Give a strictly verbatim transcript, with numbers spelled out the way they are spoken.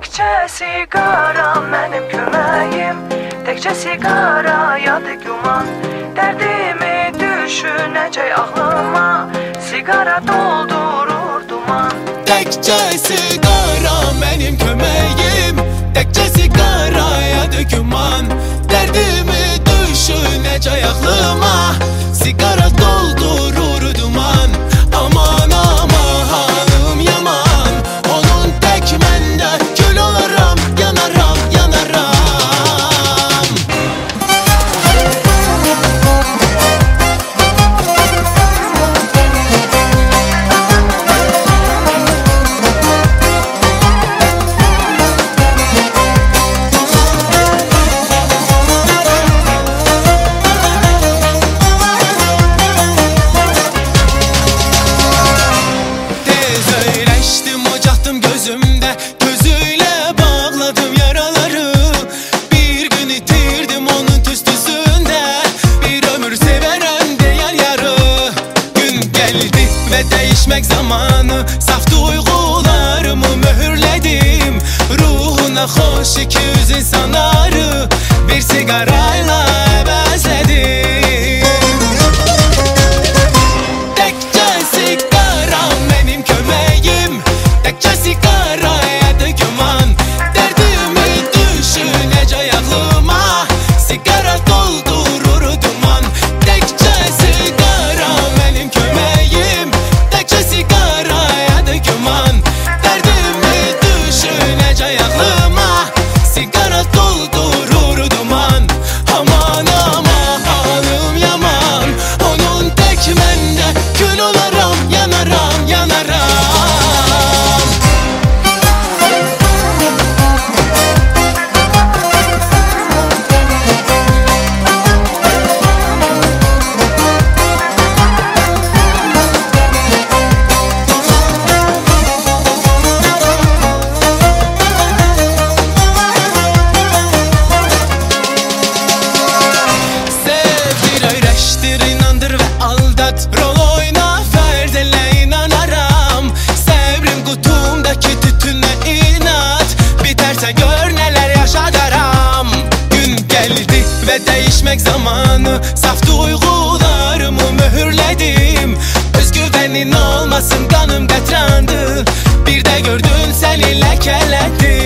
Təkcə sigara mənim köməyim, təkcə sigara yadı güman. Dərdimi düşünəcək ağlıma, sigara doldurur duman. Təkcə sigara mənim köməyim, təkcə sigara yadı güman. Dərdimi düşünəcək ağlıma, sigara doldurur duman. Aman aman halım yaman, onun tək məndə kül olaram, yanaram, yanaram. Ve değişmek zamanı, saf duygularımı mühürledim. Ruhuna hoş iki yüz insanları bir sigarayla bezledim. Tekçe sigara benim kömeğim, tekçe sigara yadı güman. Derdimi düşünecek aklıma, sigara doldurur duman. Tekçe sigara benim kömeğim, təkcə sigara yadı güman. Dərdimi düşünəcək ağlıma, sigara doldurur duman. Aman aman halım yaman, onun tək məndə kül olaram, yanaram, yanaram. İnandır ve aldat, rol oyna, ferdele inanaram. Sevrim kutumdaki tütüne inat, biterse gör neler yaşadarım. Gün geldi ve değişmek zamanı, saf duygularımı mühürledim. Özgüvenin olmasın, kanım qatrandı, bir de gördün seni lekeledim.